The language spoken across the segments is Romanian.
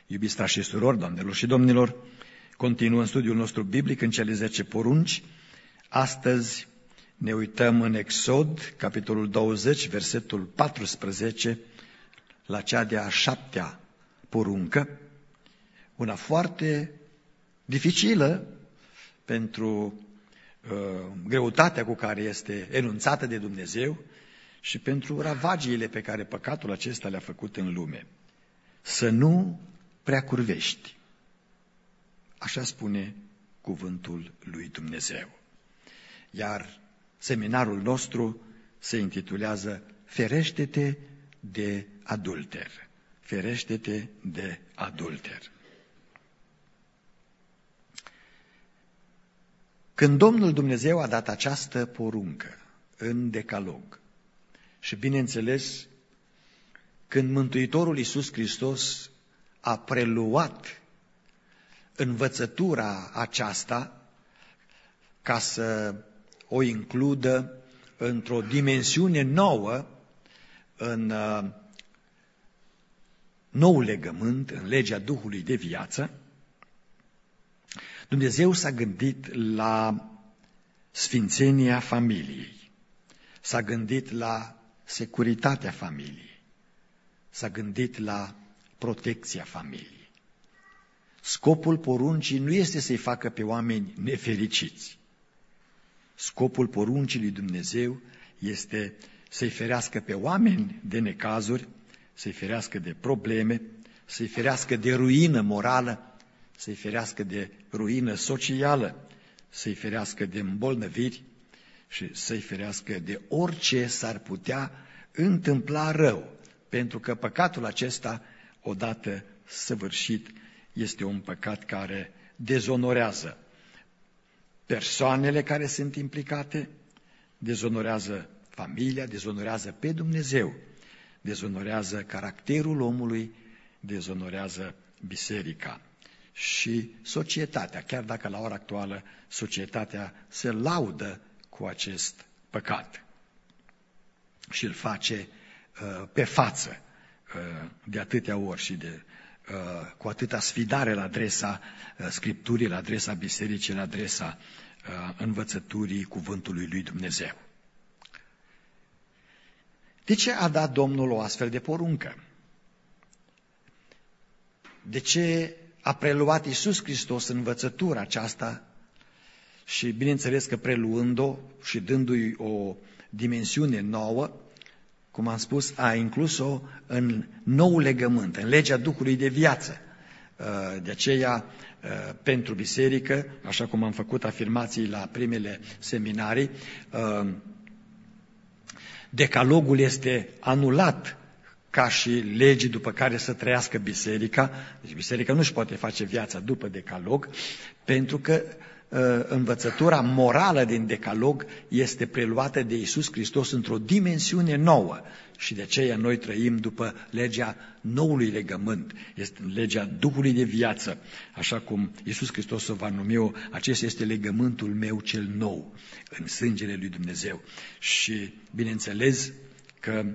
Iubiți frați și surori, doamnelor și domnilor, continuăm studiul nostru biblic în cele 10 porunci. Astăzi ne uităm în Exod, capitolul 20, versetul 14, la cea de-a 7-a poruncă, una foarte dificilă pentru greutatea cu care este enunțată de Dumnezeu și pentru ravagiile pe care păcatul acesta le-a făcut în lume. Să nu prea curvești. Așa spune cuvântul lui Dumnezeu. Iar seminarul nostru se intitulează Ferește-te de adulter. Ferește-te de adulter. Când Domnul Dumnezeu a dat această poruncă în Decalog și, bineînțeles, când Mântuitorul Iisus Hristos a preluat învățătura aceasta ca să o includă într-o dimensiune nouă în nou legământ, în legea Duhului de viață, Dumnezeu s-a gândit la sfințenia familiei, s-a gândit la securitatea familiei, s-a gândit la protecția familiei. Scopul poruncii nu este să-i facă pe oameni nefericiți. Scopul poruncii lui Dumnezeu este să-i ferească pe oameni de necazuri, să-i ferească de probleme, să-i ferească de ruină morală, să-i ferească de ruină socială, să-i ferească de îmbolnăviri și să-i ferească de orice s-ar putea întâmpla rău, pentru că păcatul acesta, odată săvârșit, este un păcat care dezonorează persoanele care sunt implicate, dezonorează familia, dezonorează pe Dumnezeu, dezonorează caracterul omului, dezonorează biserica și societatea, chiar dacă la ora actuală societatea se laudă cu acest păcat și îl face pe față de atâtea ori și cu atâta sfidare la adresa Scripturii, la adresa bisericii, la adresa învățăturii cuvântului lui Dumnezeu. De ce a dat Domnul o astfel de poruncă? De ce a preluat Iisus Hristos învățătura aceasta și, bineînțeles că preluând-o și dându-i o dimensiune nouă, cum am spus, a inclus-o în nou legământ, în legea Duhului de viață. De aceea, pentru biserică, așa cum am făcut afirmații la primele seminarii, Decalogul este anulat ca și legi după care să trăiască biserica. Deci biserica nu își poate face viața după Decalog, pentru că învățătura morală din Decalog este preluată de Iisus Hristos într-o dimensiune nouă și de aceea noi trăim după legea noului legământ, este legea Duhului de viață, așa cum Iisus Hristos o va numi, acesta este legământul meu cel nou în sângele lui Dumnezeu. Și bineînțeles că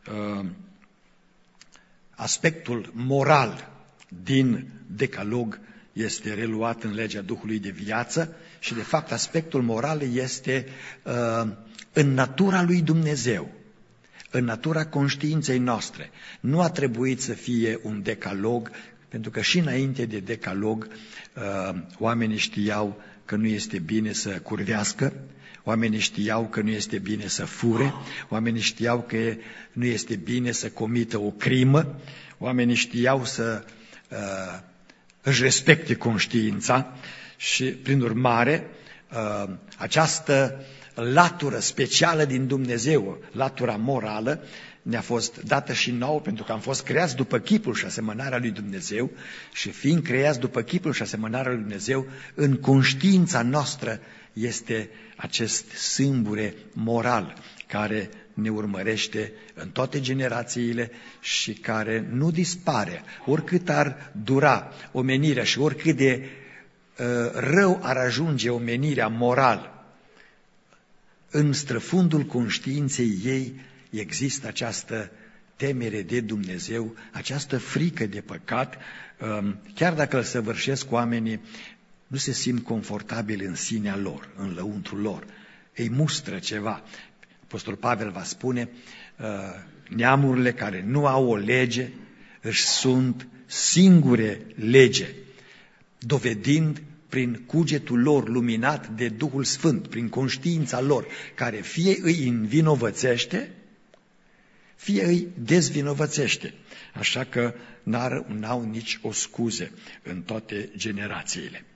aspectul moral din Decalog este reluat în legea Duhului de viață și, de fapt, aspectul moral este în natura lui Dumnezeu, în natura conștiinței noastre. Nu a trebuit să fie un decalog, pentru că și înainte de Decalog oamenii știau că nu este bine să curvească, oamenii știau că nu este bine să fure, oamenii știau că nu este bine să comită o crimă, oamenii știau să își respecte conștiința și, prin urmare, această latură specială din Dumnezeu, latura morală, ne-a fost dată și nouă pentru că am fost creați după chipul și asemănarea lui Dumnezeu și fiind creați după chipul și asemănarea lui Dumnezeu, în conștiința noastră este acest sâmbure moral care ne urmărește în toate generațiile și care nu dispare. Oricât ar dura omenirea și oricât de rău ar ajunge omenirea moral, în străfundul conștiinței ei există această temere de Dumnezeu, această frică de păcat, chiar dacă îl săvârșesc oamenii, nu se simt confortabil în sinea lor, în lăuntrul lor. Îi mustră ceva. Apostol Pavel va spune, neamurile care nu au o lege își sunt singure lege, dovedind prin cugetul lor luminat de Duhul Sfânt, prin conștiința lor, care fie îi învinovățește, fie îi dezvinovățește. Așa că n-au nici o scuze în toate generațiile.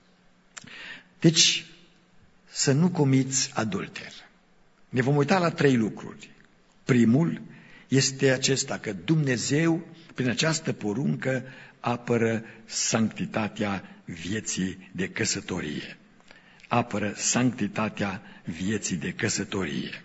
Deci, să nu comiți adulter. Ne vom uita la 3 lucruri. Primul este acesta, că Dumnezeu, prin această poruncă, apără sanctitatea vieții de căsătorie. Apără sanctitatea vieții de căsătorie.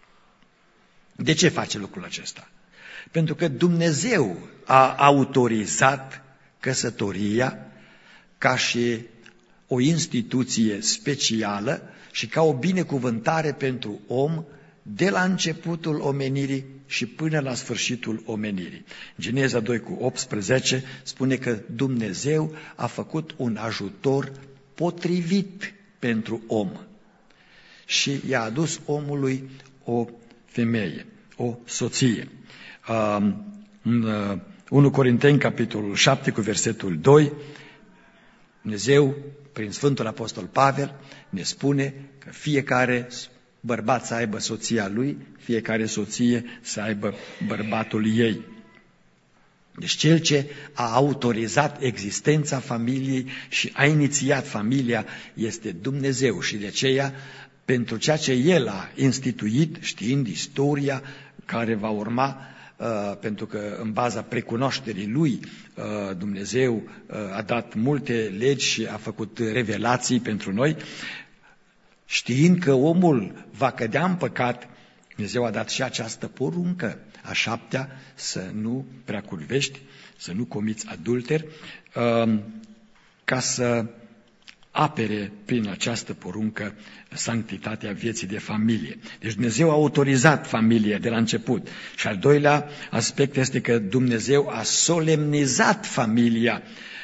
De ce face lucrul acesta? Pentru că Dumnezeu a autorizat căsătoria ca și o instituție specială și ca o binecuvântare pentru om de la începutul omenirii și până la sfârșitul omenirii. Geneza 2:18 spune că Dumnezeu a făcut un ajutor potrivit pentru om și i-a adus omului o femeie, o soție. În 1 Corinteni, capitolul 7, cu versetul 2, Dumnezeu, prin Sfântul Apostol Pavel, ne spune că fiecare bărbat să aibă soția lui, fiecare soție să aibă bărbatul ei. Deci cel ce a autorizat existența familiei și a inițiat familia este Dumnezeu și de aceea, pentru ceea ce El a instituit, știind istoria care va urma, pentru că în baza precunoașterii Lui Dumnezeu a dat multe legi și a făcut revelații pentru noi, știind că omul va cădea în păcat, Dumnezeu a dat și această poruncă, a 7-a, să nu prea curvești, să nu comiți adulter, ca să apere prin această poruncă sanctitatea vieții de familie. Deci Dumnezeu a autorizat familia de la început. Și al doilea aspect este că Dumnezeu a solemnizat familia,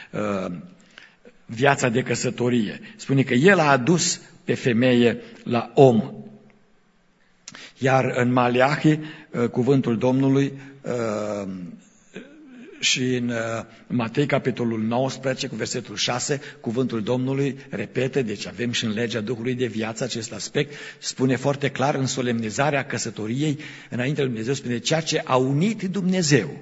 viața de căsătorie. Spune că El a adus pe femeie la om. Iar în Maleahi, cuvântul Domnului, și în Matei, capitolul 19, cu versetul 6, cuvântul Domnului repetă, deci avem și în legea Duhului de viață acest aspect, spune foarte clar în solemnizarea căsătoriei, înainte lui Dumnezeu spune, ceea ce a unit Dumnezeu,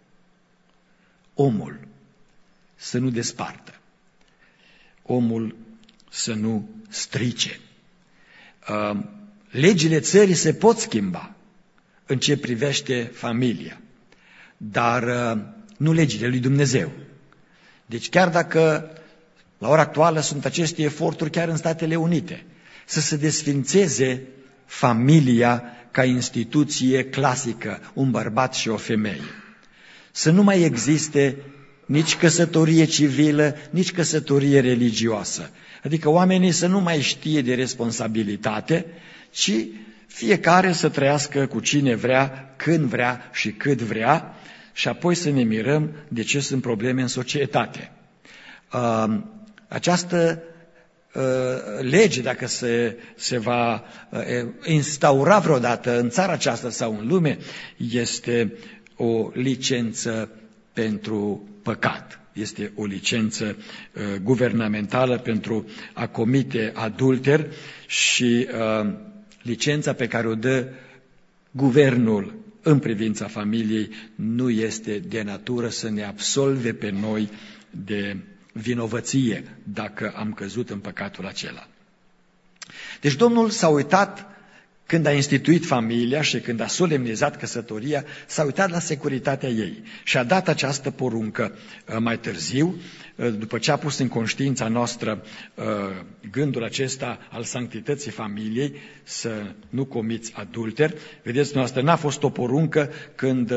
omul să nu despartă, omul să nu strice. Legile țării se pot schimba în ce privește familia, dar nu legile lui Dumnezeu. Deci chiar dacă la ora actuală sunt aceste eforturi chiar în Statele Unite, să se desfințeze familia ca instituție clasică, un bărbat și o femeie. Să nu mai existe nici căsătorie civilă, nici căsătorie religioasă. Adică oamenii să nu mai știe de responsabilitate, ci fiecare să trăiască cu cine vrea, când vrea și cât vrea, și apoi să ne mirăm de ce sunt probleme în societate. Această lege, dacă se va instaura vreodată în țara aceasta sau în lume, este o licență pentru păcat. Este o licență guvernamentală pentru a comite adulter și licența pe care o dă guvernul în privința familiei nu este de natură să ne absolve pe noi de vinovăție dacă am căzut în păcatul acela. Deci Domnul s-a uitat când a instituit familia și când a solemnizat căsătoria, s-a uitat la securitatea ei și a dat această poruncă mai târziu, după ce a pus în conștiința noastră gândul acesta al sanctității familiei, să nu comiți adulter. Vedeți, noastră, n-a fost o poruncă când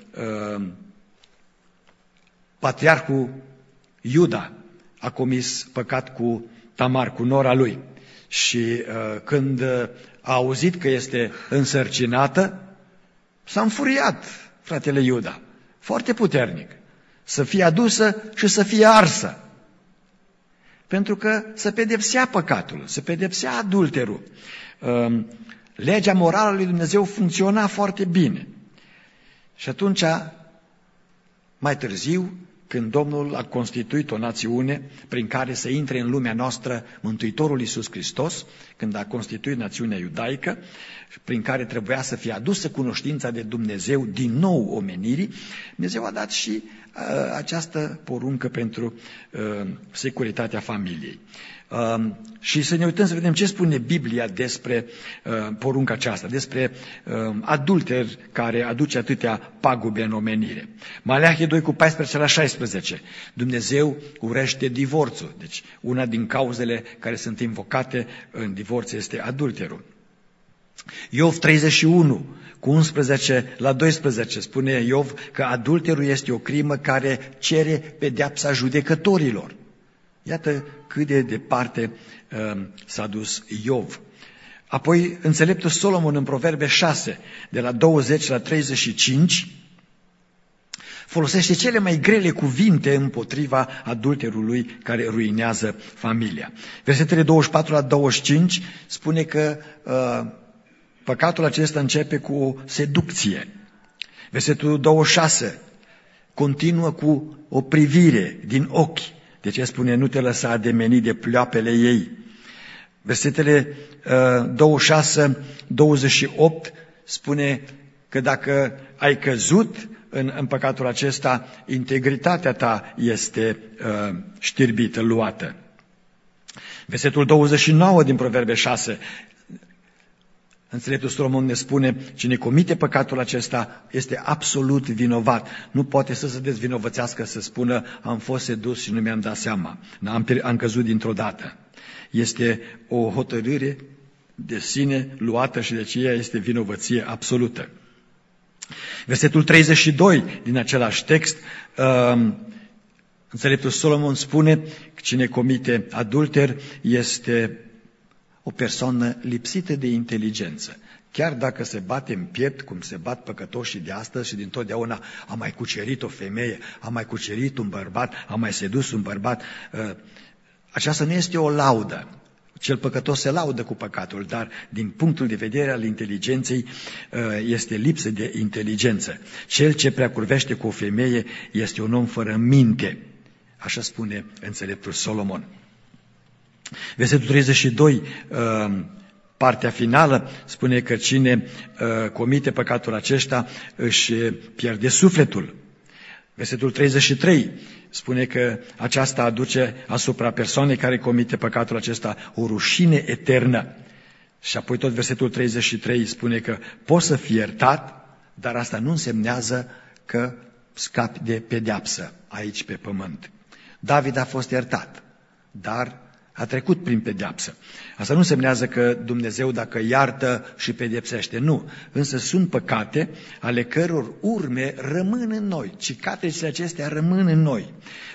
patriarhul Iuda a comis păcat cu Tamar, cu nora lui. Și când a auzit că este însărcinată, s-a înfuriat fratele Iuda, foarte puternic, să fie adusă și să fie arsă. Pentru că se pedepsea păcatul, se pedepsea adulterul. Legea morală lui Dumnezeu funcționa foarte bine. Și atunci, mai târziu, când Domnul a constituit o națiune prin care să intre în lumea noastră Mântuitorul Iisus Hristos, când a constituit națiunea iudaică, prin care trebuia să fie adusă cunoștința de Dumnezeu din nou omenirii, Dumnezeu a dat și această poruncă pentru securitatea familiei. Și să ne uităm să vedem ce spune Biblia despre porunca aceasta, despre adulter care aduce atâtea pagube în omenire. Maleahie 2:14-16. Dumnezeu urăște divorțul. Deci una din cauzele care sunt invocate în divorț este adulterul. Iov 31:11-12 spune Iov că adulterul este o crimă care cere pedeapsa judecătorilor. Iată cât de departe s-a dus Iov. Apoi, înțeleptul Solomon în Proverbe 6, de la 20-35, folosește cele mai grele cuvinte împotriva adulterului care ruinează familia. Versetele 24-25 spune că păcatul acesta începe cu o seducție. Versetul 26 continuă cu o privire din ochi. De ce spune, nu te lăsa ademeni de pleoapele ei. Versetele 26-28 spune că dacă ai căzut în păcatul acesta, integritatea ta este știrbită, luată. Versetul 29 din Proverbe 6, înțeleptul Solomon ne spune, cine comite păcatul acesta este absolut vinovat. Nu poate să se dezvinovățească, să spună, am fost sedus și nu mi-am dat seama, am căzut dintr-o dată. Este o hotărâre de sine luată și de aceea este vinovăție absolută. Versetul 32 din același text, înțeleptul Solomon spune că cine comite adulter este o persoană lipsită de inteligență. Chiar dacă se bate în piept, cum se bat păcătoșii de astăzi și dintotdeauna a mai cucerit o femeie, a mai cucerit un bărbat, a mai sedus un bărbat, aceasta nu este o laudă. Cel păcătos se laudă cu păcatul, dar din punctul de vedere al inteligenței este lipsă de inteligență. Cel ce preacurvește cu o femeie este un om fără minte. Așa spune înțeleptul Solomon. Versetul 32, partea finală, spune că cine comite păcatul acesta își pierde sufletul. Versetul 33 spune că aceasta aduce asupra persoanei care comite păcatul acesta o rușine eternă. Și apoi tot versetul 33 spune că poți să fii iertat, dar asta nu însemnează că scapi de pedeapsă aici pe pământ. David a fost iertat, dar a trecut prin pedeapsă. Asta nu însemnează că Dumnezeu, dacă iartă și pedepsește, nu. Însă sunt păcate ale căror urme rămân în noi. Cicatricile acestea rămân în noi.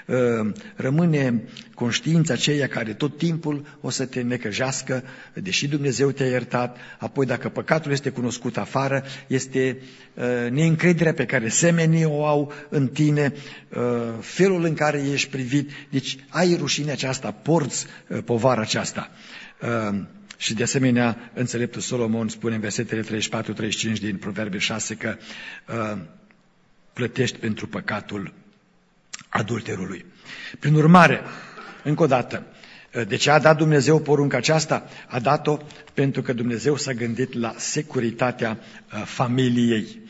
Rămâne conștiința aceea care tot timpul o să te necăjească, deși Dumnezeu te-a iertat. Apoi, dacă păcatul este cunoscut afară, este neîncrederea pe care semenii o au în tine, felul în care ești privit. Deci ai rușinea aceasta, porți povara aceasta. Și de asemenea, înțeleptul Solomon spune în versetele 34-35 din Proverbe 6 că plătești pentru păcatul adulterului. Prin urmare, încă o dată, de ce a dat Dumnezeu porunca aceasta? A dat-o pentru că Dumnezeu s-a gândit la securitatea familiei.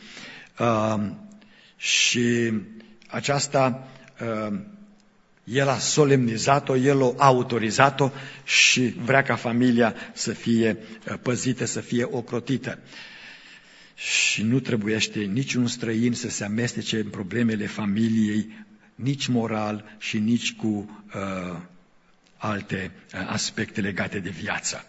Și aceasta El a solemnizat-o, El a autorizat-o și vrea ca familia să fie păzită, să fie ocrotită. Și nu trebuiește niciun străin să se amestece în problemele familiei, nici moral și nici cu alte aspecte legate de viață.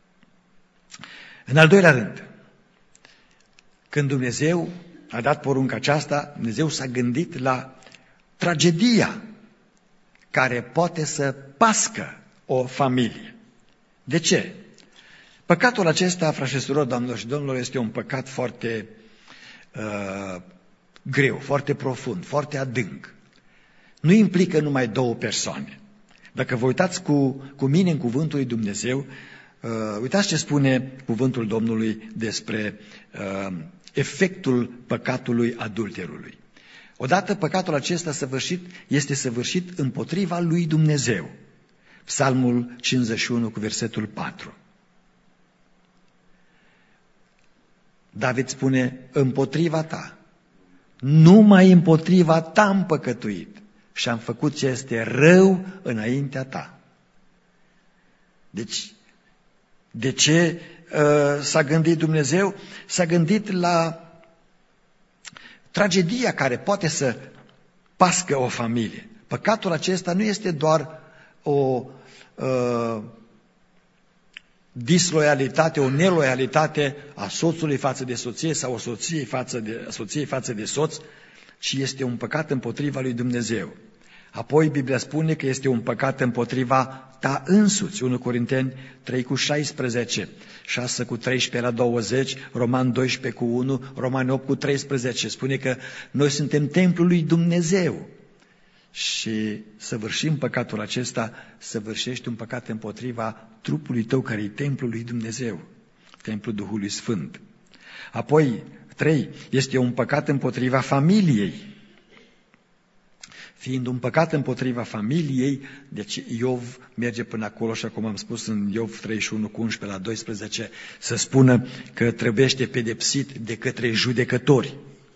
În al doilea rând, când Dumnezeu a dat porunca aceasta, Dumnezeu s-a gândit la tragedia care poate să pască o familie. De ce? Păcatul acesta, frați și surori, doamnelor și domnilor, este un păcat foarte greu, foarte profund, foarte adânc. Nu implică numai două persoane. Dacă vă uitați cu mine în cuvântul lui Dumnezeu, uitați ce spune cuvântul Domnului despre efectul păcatului adulterului. Odată păcatul acesta este săvârșit împotriva lui Dumnezeu. Psalmul 51 cu versetul 4. David spune, împotriva ta, numai împotriva ta am păcătuit și am făcut ce este rău înaintea ta. Deci, de ce s-a gândit Dumnezeu? S-a gândit la tragedia care poate să pască o familie. Păcatul acesta nu este doar o disloialitate, o neloialitate a soțului față de soție sau a soției față de soț, ci este un păcat împotriva lui Dumnezeu. Apoi Biblia spune că este un păcat împotriva ta însuți. 1 Corinteni 3 cu 16, 6 cu 13 la 20, Roman 12 cu 1, Romani 8 cu 13. Spune că noi suntem templul lui Dumnezeu. Și săvârșim păcatul acesta, săvârșești un păcat împotriva trupului tău care e templul lui Dumnezeu, templul Duhului Sfânt. Apoi, 3, este un păcat împotriva familiei. Fiind un păcat împotriva familiei, deci Iov merge până acolo și acum am spus în Iov 31 cu 11 la 12 să spună că trebuiește pedepsit de către judecători.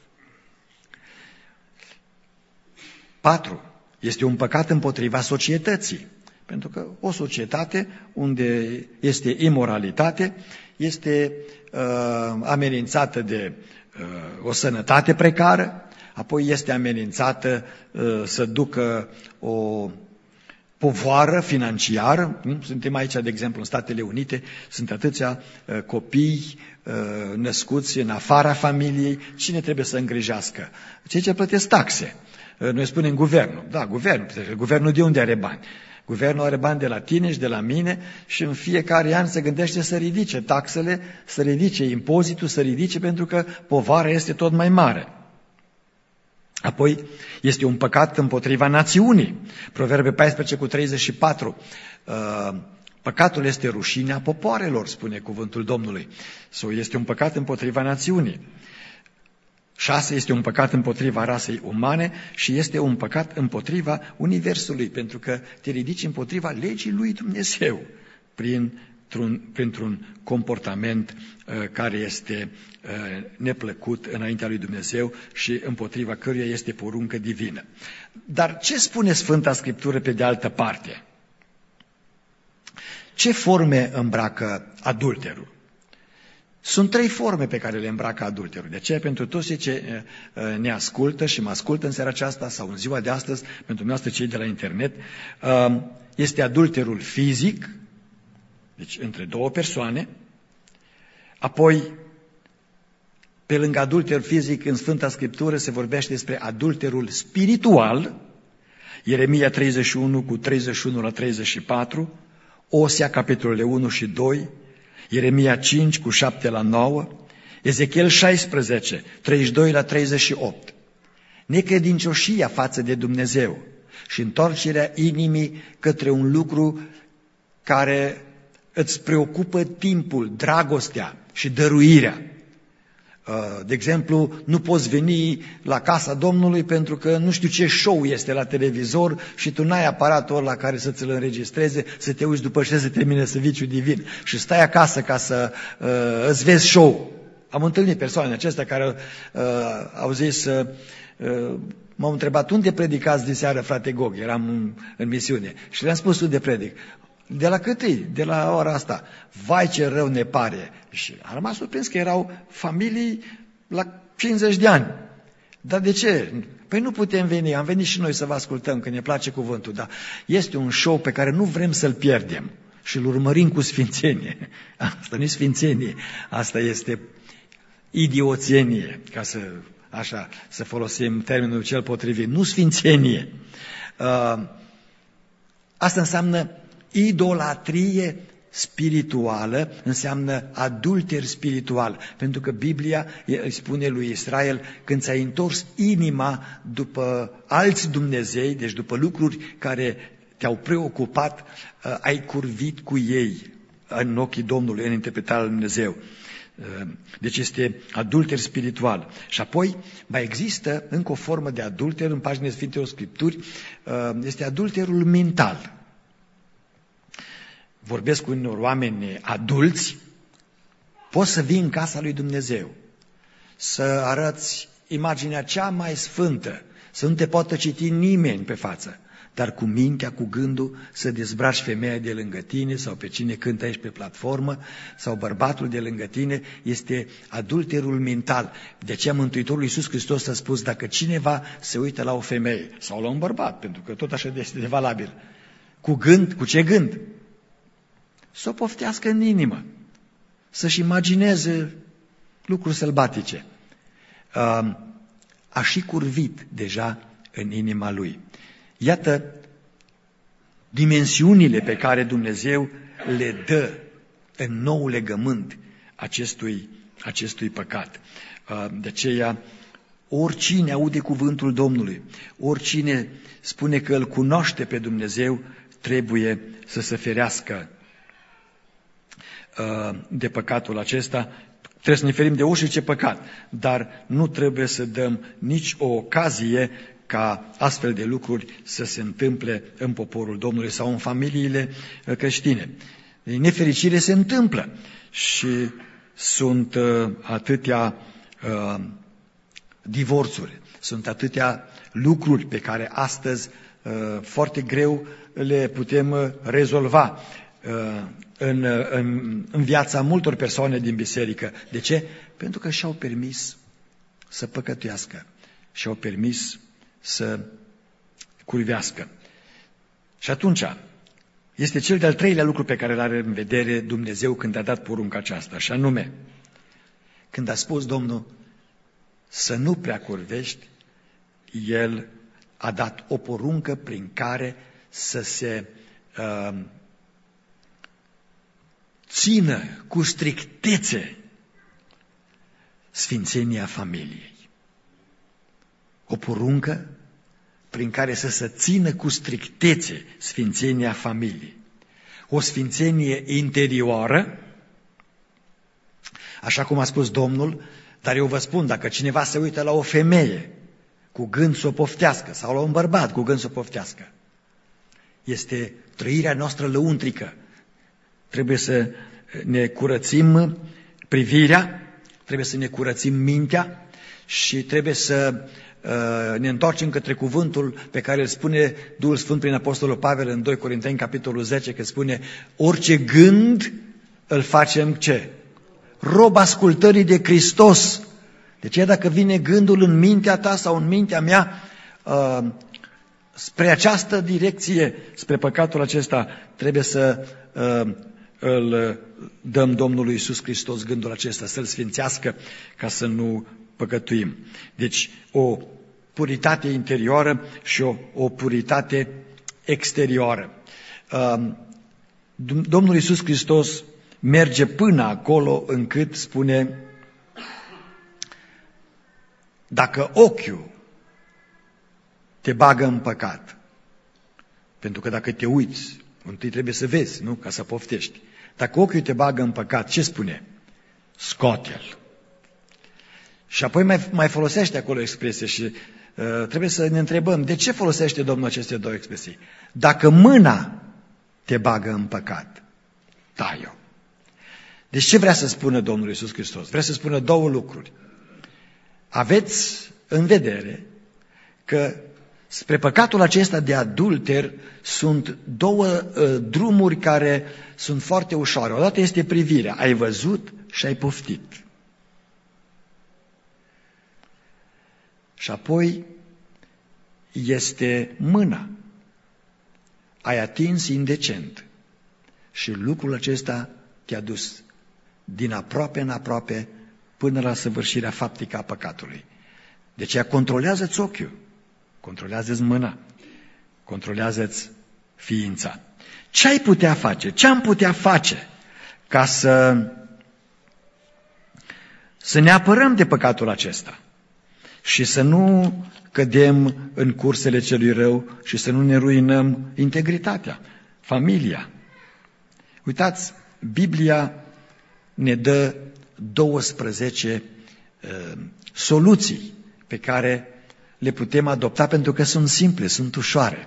4. Este un păcat împotriva societății. Pentru că o societate unde este imoralitate este amenințată de o sănătate precară, apoi este amenințată să ducă o povoară financiară. Suntem aici, de exemplu, în Statele Unite, sunt atâția copii născuți în afara familiei. Cine trebuie să îngrijească? Cei ce plătesc taxe. Noi spunem guvernul. Da, guvernul. Guvernul de unde are bani? Guvernul are bani de la tine și de la mine și în fiecare an se gândește să ridice taxele, să ridice impozitul, să ridice pentru că povara este tot mai mare. Apoi este un păcat împotriva națiunii. Proverbe 14 cu 34. Păcatul este rușinea popoarelor, spune cuvântul Domnului. Sau este un păcat împotriva națiunii. 6. Este un păcat împotriva rasei umane și este un păcat împotriva universului, pentru că te ridici împotriva legii lui Dumnezeu printr-un comportament care este neplăcut înaintea lui Dumnezeu și împotriva căruia este poruncă divină. Dar ce spune Sfânta Scriptură pe de altă parte? Ce forme îmbracă adulterul? Sunt 3 forme pe care le îmbracă adulterul. De aceea, pentru toți cei ce ne ascultă și mă ascultă în seara aceasta sau în ziua de astăzi, pentru noastră cei de la internet, este adulterul fizic, deci între 2 persoane, apoi, pe lângă adulterul fizic, în Sfânta Scriptură se vorbește despre adulterul spiritual, Ieremia 31 cu 31 la 34, Osea capitolele 1 și 2, Ieremia 5 cu 7 la 9, Ezechiel 16, 32 la 38. Necredincioșia față de Dumnezeu și întoarcerea inimii către un lucru care îți preocupă timpul, dragostea și dăruirea. De exemplu, nu poți veni la casa Domnului pentru că nu știu ce show este la televizor și tu n-ai aparatul ăla care să ți-l înregistreze, să te uiți după ce se termine serviciul divin și stai acasă ca să îți vezi show. Am întâlnit persoane acestea care au zis, m-au întrebat, unde predicați de seară, frate Gog? Eram în misiune și le-am spus unde predic. De la cât e? De la ora asta. Vai, ce rău ne pare. Și am rămas surprins că erau familii la 50 de ani. Dar de ce? Păi nu putem veni, am venit și noi să vă ascultăm, că ne place cuvântul, dar este un show pe care nu vrem să-l pierdem și îl urmărim cu sfințenie. Asta nu e sfințenie, asta este idioțenie, ca să folosim termenul cel potrivit, nu sfințenie. Asta înseamnă idolatrie spirituală înseamnă adulter spiritual, pentru că Biblia îi spune lui Israel, când ți-ai întors inima după alți Dumnezei, deci după lucruri care te-au preocupat, ai curvit cu ei în ochii Domnului, în interpretarea lui Dumnezeu. Deci este adulter spiritual. Și apoi mai există încă o formă de adulter în paginile Sfintelor Scripturi, este adulterul mental. Vorbesc cu unor oameni adulți, poți să vii în casa lui Dumnezeu, să arăți imaginea cea mai sfântă, să nu te poată citi nimeni pe față, dar cu mintea, cu gândul, să dezbraci femeia de lângă tine sau pe cine cântă aici pe platformă sau bărbatul de lângă tine, este adulterul mental. De aceea Mântuitorul Iisus Hristos a spus, dacă cineva se uită la o femeie sau la un bărbat, pentru că tot așa este de valabil, cu gând, cu ce gând? Să o poftească în inimă, să-și imagineze lucruri sălbatice. A și curvit deja în inima lui. Iată dimensiunile pe care Dumnezeu le dă în nou legământ acestui păcat. De aceea, oricine aude cuvântul Domnului, oricine spune că îl cunoaște pe Dumnezeu, trebuie să se ferească de păcatul acesta. Trebuie să ne ferim de orice păcat, dar nu trebuie să dăm nici o ocazie ca astfel de lucruri să se întâmple în poporul Domnului sau în familiile creștine. Din nefericire se întâmplă și sunt atâtea divorțuri, sunt atâtea lucruri pe care astăzi foarte greu le putem rezolva în viața multor persoane din biserică. De ce? Pentru că și-au permis să păcătuiască, și-au permis să curvească. Și atunci, este cel de-al treilea lucru pe care îl are în vedere Dumnezeu când a dat porunca aceasta, și anume, când a spus Domnul să nu prea curvești, El a dat o poruncă prin care să se țină cu strictețe sfințenia familiei. O poruncă prin care să se țină cu strictețe sfințenia familiei. O sfințenie interioară, așa cum a spus Domnul, dar eu vă spun, dacă cineva se uită la o femeie cu gând să o poftească, sau la un bărbat cu gând să o poftească, este trăirea noastră lăuntrică. Trebuie să ne curățim privirea, trebuie să ne curățim mintea și trebuie să ne întoarcem către cuvântul pe care îl spune Duhul Sfânt prin Apostolul Pavel în 2 Corinteni, capitolul 10, că spune, orice gând îl facem ce? Rob ascultării de Hristos. Deci dacă vine gândul în mintea ta sau în mintea mea spre această direcție, spre păcatul acesta, trebuie să îl dăm Domnului Iisus Hristos gândul acesta, să-l sfințească ca să nu păcătuim. Deci o puritate interioară și o puritate exterioară. Domnul Iisus Hristos merge până acolo încât spune, dacă ochiul te bagă în păcat, pentru că dacă te uiți, întâi trebuie să vezi, nu? Ca să poftești. Dacă ochiul te bagă în păcat, ce spune? Scoate-l. Și apoi mai folosește acolo expresie și trebuie să ne întrebăm, de ce folosește Domnul aceste două expresii? Dacă mâna te bagă în păcat, tai-o. Deci ce vrea să spună Domnul Iisus Hristos? Vrea să spună două lucruri. Aveți în vedere că spre păcatul acesta de adulter sunt două drumuri care sunt foarte ușoare. Odată este privirea. Ai văzut și ai poftit. Și apoi este mâna. Ai atins indecent. Și lucrul acesta te-a dus din aproape în aproape până la săvârșirea faptică a păcatului. De aceea controlează-ți ochiul, controlează-ți mâna, controlează-ți ființa. Ce ai putea face? Ce am putea face ca să ne apărăm de păcatul acesta și să nu cădem în cursele celui rău și să nu ne ruinăm integritatea, familia? Uitați, Biblia ne dă 12 soluții pe care le putem adopta pentru că sunt simple, sunt ușoare,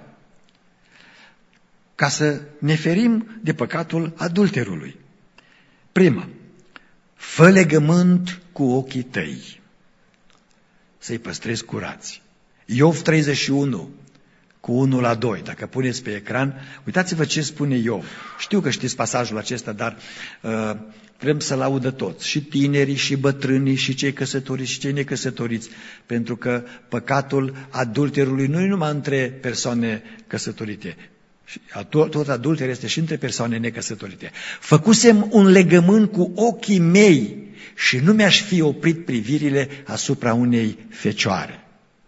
ca să ne ferim de păcatul adulterului. Prima, fă legământ cu ochii tăi, să-i păstrezi curați. Iov 31, cu 1 la 2, dacă puneți pe ecran, uitați-vă ce spune Iov. Știu că știți pasajul acesta, dar vrem să-l audă toți, și tinerii, și bătrânii, și cei căsătoriți, și cei necăsătoriți, pentru că păcatul adulterului nu e numai între persoane căsătorite, tot adulter este și între persoane necăsătorite. Făcusem un legământ cu ochii mei și nu mi-aș fi oprit privirile asupra unei fecioare.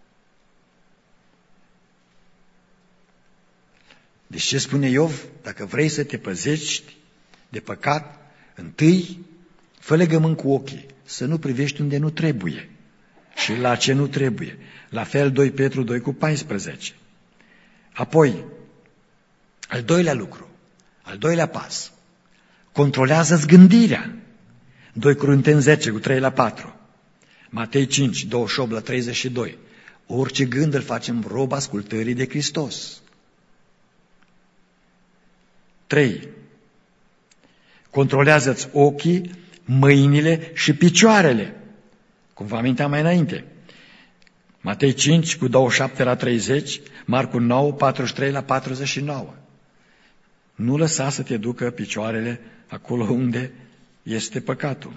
Deci ce spune Iov? Dacă vrei să te păzești de păcat, întâi fă legământ cu ochii, să nu privești unde nu trebuie și la ce nu trebuie. La fel 2 Petru 2 cu 14. Apoi, al doilea lucru, al doilea pas, controlează-ți gândirea. 2 Corinteni 10 cu 3 la 4. Matei 5, 28 la 32. Orice gând îl facem rob ascultării de Hristos. 3. Controlează-ți ochii, mâinile și picioarele. Cum vă aminteam mai înainte. Matei 5 cu 27 la 30, Marcu 9, 43 la 49. Nu lăsa să te ducă picioarele acolo unde este păcatul.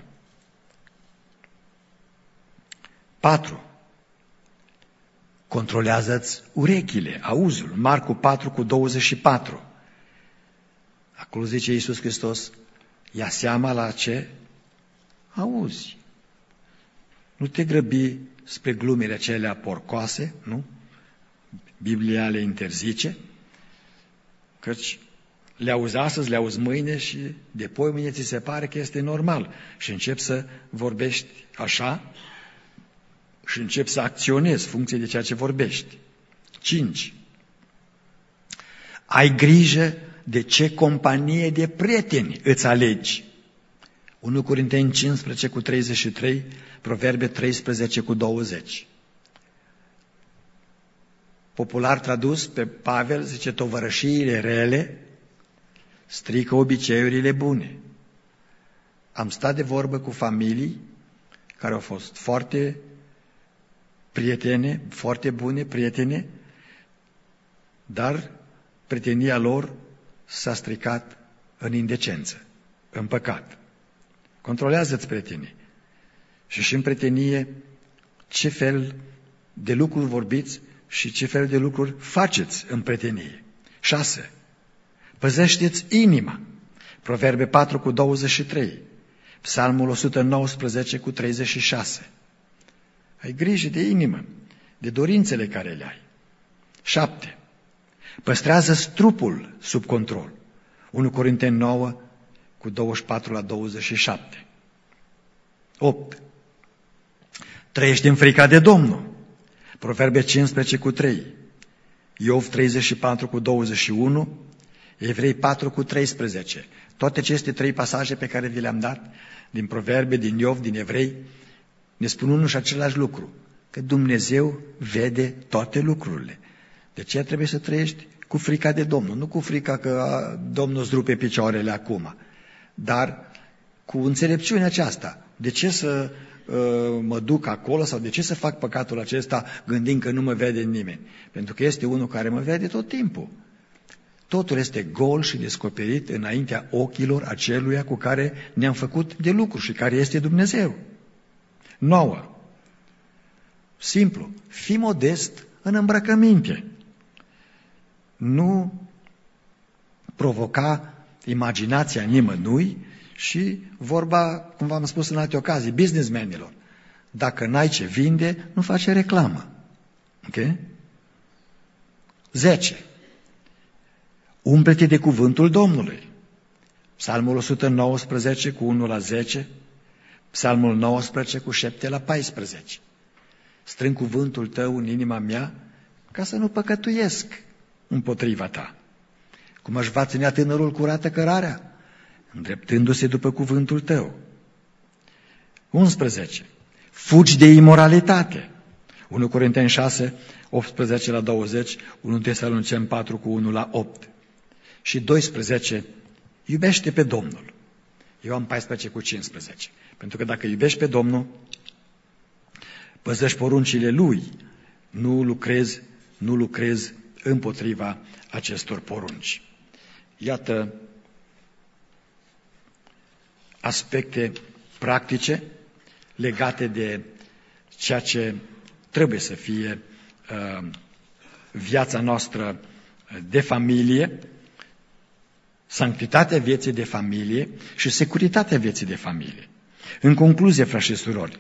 4. Controlează-ți urechile, auzul. Marcu 4 cu 24. Acolo zice Iisus Hristos, ia seama la ce auzi. Nu te grăbi spre glumele acelea porcoase, nu? Biblia le interzice, căci le auzi astăzi, le auzi mâine și de poimâine ți se pare că este normal și începi să vorbești așa și începi să acționezi funcție de ceea ce vorbești. 5. Ai grijă de ce companie de prieteni îți alegi. 1 Corinteni 15 cu 33, Proverbe 13 cu 20. Popular tradus pe Pavel zice, tovărășiile rele strică obiceiurile bune. Am stat de vorbă cu familii care au fost foarte prietene, foarte bune prietene, dar prietenia lor s-a stricat în indecență, în păcat. Controlează-ți prietenii. Și în prietenie ce fel de lucruri vorbiți și ce fel de lucruri faceți în prietenie. 6. Păzește-ți inima. Proverbe 4 cu 23. Psalmul 119 cu 36. Ai grijă de inimă, de dorințele care le ai. 7. Păstrează-ți trupul sub control. 1 Corinteni 9 cu 24 la 27. 8. Trăiește în frica de Domnul. Proverbe 15 cu 3. Iov 34 cu 21. Evrei 4 cu 13. Toate aceste 3 pasaje pe care vi le-am dat, din Proverbe, din Iov, din Evrei, ne spun unul și același lucru, că Dumnezeu vede toate lucrurile. De aceea trebuie să trăiești cu frica de Domnul, nu cu frica că Domnul îți rupe picioarele acum, dar cu înțelepciunea aceasta. De ce să mă duc acolo sau de ce să fac păcatul acesta gândind că nu mă vede nimeni? Pentru că este unul care mă vede tot timpul. Totul este gol și descoperit înaintea ochilor aceluia cu care ne-am făcut de lucru și care este Dumnezeu. 9. Simplu. Fii modest în îmbrăcăminte. Nu provoca imaginația nimănui și vorba, cum v-am spus în alte ocazii, businessmenilor. Dacă n-ai ce vinde, nu face reclamă. Ok? 10. Umple-te de cuvântul Domnului. Psalmul 119 cu 1 la 10, Psalmul 19 cu 7 la 14. Strâng cuvântul tău în inima mea ca să nu păcătuiesc împotriva ta. Cum aș va ținea tânărul curată cărarea, îndreptându-se după cuvântul tău. 11. Fugi de imoralitate. 1 Corinteni 6, 18 la 20, 1 Tesaloniceni 4 cu 1 la 8. Și 12. Iubește pe Domnul. Ioan 14 cu 15. Pentru că dacă iubești pe Domnul, păzești poruncile Lui, nu lucrezi împotriva acestor porunci. Iată aspecte practice legate de ceea ce trebuie să fie viața noastră de familie, sanctitatea vieții de familie și securitatea vieții de familie. În concluzie, frați și surori,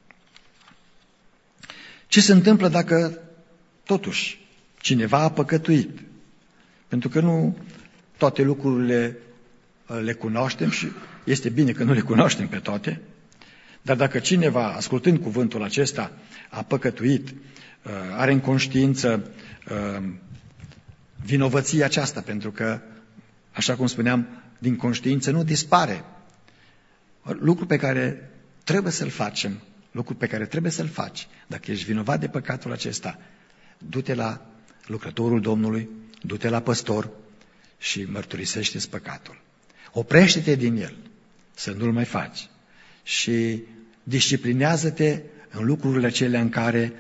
ce se întâmplă dacă totuși cineva a păcătuit? Pentru că nu toate lucrurile le cunoaștem și este bine că nu le cunoaștem pe toate, dar dacă cineva, ascultând cuvântul acesta, a păcătuit, are în conștiință vinovăția aceasta, pentru că, așa cum spuneam, din conștiință nu dispare. Lucru pe care trebuie să-l facem, lucru pe care trebuie să-l faci, dacă ești vinovat de păcatul acesta, du-te la lucrătorul Domnului, du-te la păstor și mărturisește-ți păcatul. Oprește-te din el, să nu-l mai faci și disciplinează-te în lucrurile acelea în care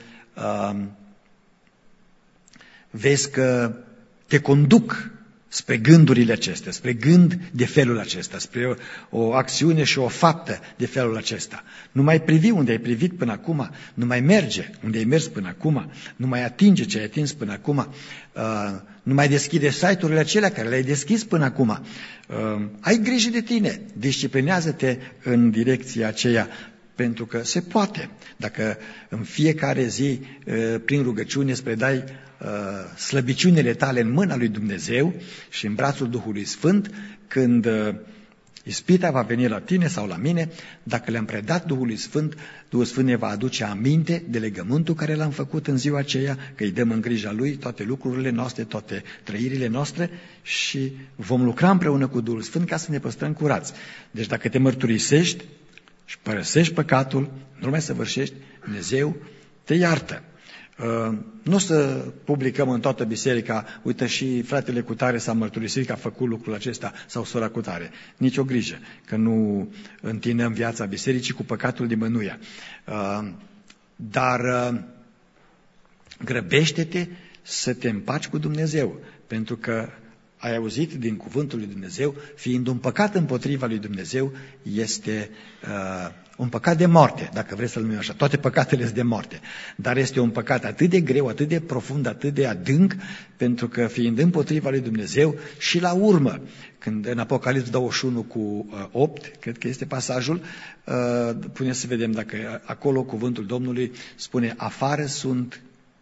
vezi că te conduc spre gândurile acestea, spre gând de felul acesta, spre o acțiune și o faptă de felul acesta. Nu mai privi unde ai privit până acum, nu mai merge unde ai mers până acum, nu mai atinge ce ai atins până acum, nu mai deschide site-urile acelea care le-ai deschis până acum. Ai grijă de tine, disciplinează-te în direcția aceea, pentru că se poate. Dacă în fiecare zi, prin rugăciune, îți predai slăbiciunile tale în mâna lui Dumnezeu și în brațul Duhului Sfânt, când ispita va veni la tine sau la mine, dacă le-am predat Duhului Sfânt, Duhul Sfânt ne va aduce aminte de legământul care l-am făcut în ziua aceea, că îi dăm în grija Lui toate lucrurile noastre, toate trăirile noastre și vom lucra împreună cu Duhul Sfânt ca să ne păstrăm curați. Deci dacă te mărturisești și părăsești păcatul, nu mai săvârșești, Dumnezeu te iartă. Nu o să publicăm în toată biserica, uite și fratele cutare s-a mărturisit că a făcut lucrul acesta sau sora cutare. Nici o grijă, că nu întinăm viața bisericii cu păcatul nimănuia. Dar grăbește-te să te împaci cu Dumnezeu, pentru că ai auzit din cuvântul lui Dumnezeu, fiind un păcat împotriva lui Dumnezeu, este un păcat de moarte, dacă vreți să-l numim așa. Toate păcatele sunt de moarte, dar este un păcat atât de greu, atât de profund, atât de adânc, pentru că fiind împotriva lui Dumnezeu și la urmă, când în Apocalips 21 cu 8, cred că este pasajul, puneți să vedem dacă acolo cuvântul Domnului spune, afară sunt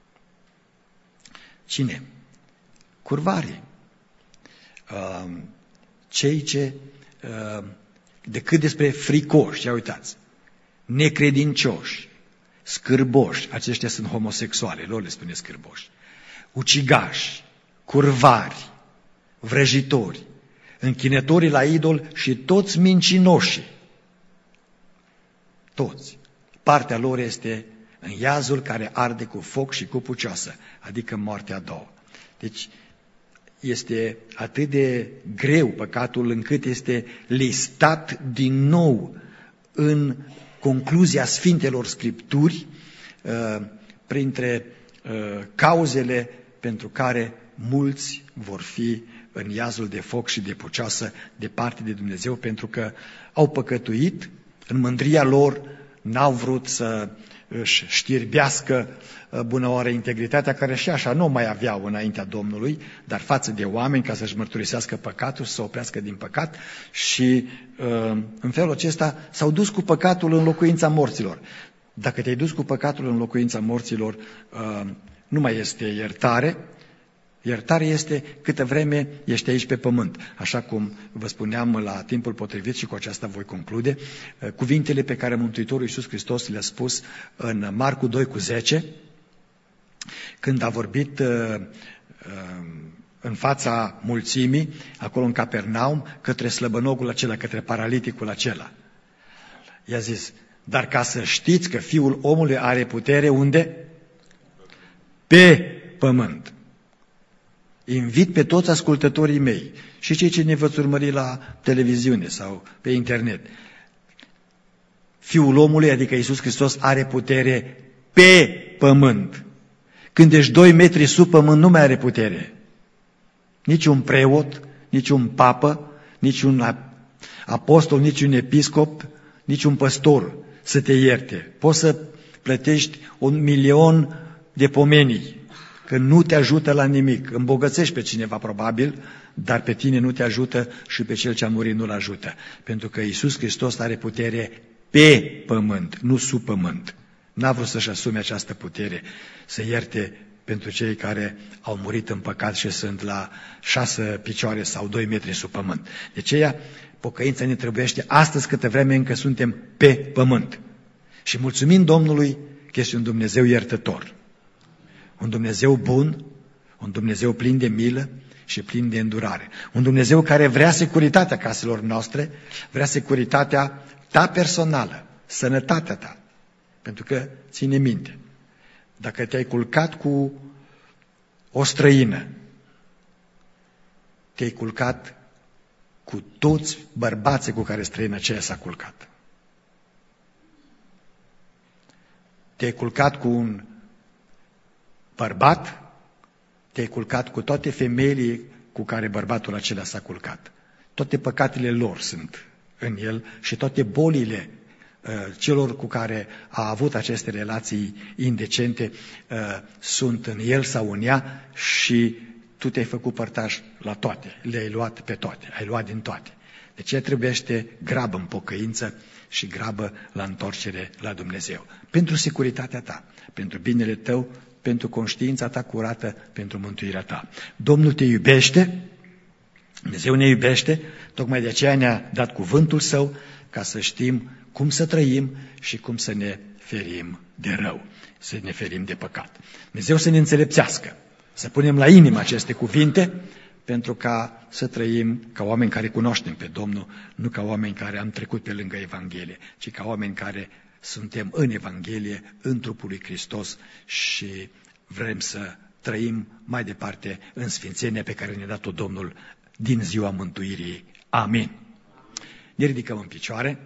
cine? Curvarii. Cei ce decât despre fricoși, ia uitați, necredincioși, scârboși, aceștia sunt homosexuale, lor le spune scârboși, ucigași, curvari, vrăjitori, închinătorii la idol și toți mincinoșii. Toți. Partea lor este în iazul care arde cu foc și cu pucioasă, adică moartea a doua. Deci, este atât de greu păcatul încât este listat din nou în concluzia Sfintelor Scripturi printre cauzele pentru care mulți vor fi în iazul de foc și de pucioasă departe de Dumnezeu, pentru că au păcătuit, în mândria lor n-au vrut să își știrbească bună oară integritatea, care și așa nu mai aveau înaintea Domnului, dar față de oameni, ca să-și mărturisească păcatul, să se oprească din păcat și în felul acesta s-au dus cu păcatul în locuința morților. Dacă te-ai dus cu păcatul în locuința morților, nu mai este iertare, Iertare este câtă vreme ești aici pe pământ. Așa cum vă spuneam la timpul potrivit și cu aceasta voi conclude, cuvintele pe care Mântuitorul Iisus Hristos le-a spus în Marcu 2:10, când a vorbit în fața mulțimii, acolo în Capernaum, către slăbănogul acela, către paraliticul acela. I-a zis, dar ca să știți că Fiul omului are putere, unde? Pe pământ. Invit pe toți ascultătorii mei și cei ce ne veți urmări la televiziune sau pe internet. Fiul omului, adică Iisus Hristos, are putere pe pământ. Când ești 2 metri sub pământ, nu mai are putere. Nici un preot, nici un papă, nici un apostol, nici un episcop, nici un păstor să te ierte. Poți să plătești 1.000.000 de pomenii, că nu te ajută la nimic. Îmbogățești pe cineva probabil, dar pe tine nu te ajută și pe cel ce a murit nu-l ajută. Pentru că Iisus Hristos are putere pe pământ, nu sub pământ. N-a vrut să-și asume această putere, să ierte pentru cei care au murit în păcat și sunt la 6 picioare sau 2 metri sub pământ. De aceea, pocăința ne trebuiește astăzi câtă vreme încă suntem pe pământ. Și mulțumim Domnului că este un Dumnezeu iertător. Un Dumnezeu bun, un Dumnezeu plin de milă și plin de îndurare. Un Dumnezeu care vrea securitatea caselor noastre, vrea securitatea ta personală, sănătatea ta. Pentru că, ține minte, dacă te-ai culcat cu o străină, te-ai culcat cu toți bărbații cu care străina aceea s-a culcat. Te-ai culcat cu un bărbat, te-ai culcat cu toate femeile cu care bărbatul acela s-a culcat. Toate păcatele lor sunt în el și toate bolile celor cu care a avut aceste relații indecente sunt în el sau în ea și tu te-ai făcut părtaș la toate, le-ai luat pe toate, ai luat din toate. De ce trebuiește grabă în pocăință și grabă la întoarcere la Dumnezeu? Pentru securitatea ta, pentru binele tău, pentru conștiința ta curată, pentru mântuirea ta. Domnul te iubește, Dumnezeu ne iubește, tocmai de aceea ne-a dat cuvântul Său ca să știm cum să trăim și cum să ne ferim de rău, să ne ferim de păcat. Dumnezeu să ne înțelepțească, să punem la inimă aceste cuvinte pentru ca să trăim ca oameni care cunoaștem pe Domnul, nu ca oameni care am trecut pe lângă Evanghelie, ci ca oameni care suntem în Evanghelie, în trupul lui Hristos și vrem să trăim mai departe în sfințenia pe care ne-a dat-o Domnul din ziua mântuirii. Amin. Ne ridicăm în picioare,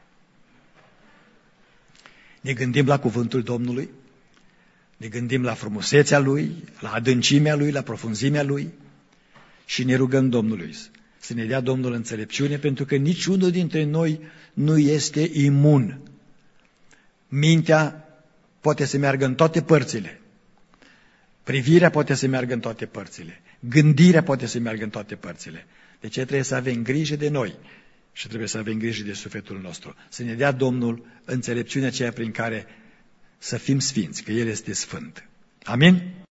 ne gândim la cuvântul Domnului, ne gândim la frumusețea Lui, la adâncimea Lui, la profunzimea Lui și ne rugăm Domnului să ne dea Domnul înțelepciune, pentru că niciunul dintre noi nu este imun. Mintea poate să meargă în toate părțile, privirea poate să meargă în toate părțile, gândirea poate să meargă în toate părțile. De ce trebuie să avem grijă de noi și trebuie să avem grijă de sufletul nostru? Să ne dea Domnul înțelepciunea aceea prin care să fim sfinți, că El este sfânt. Amin?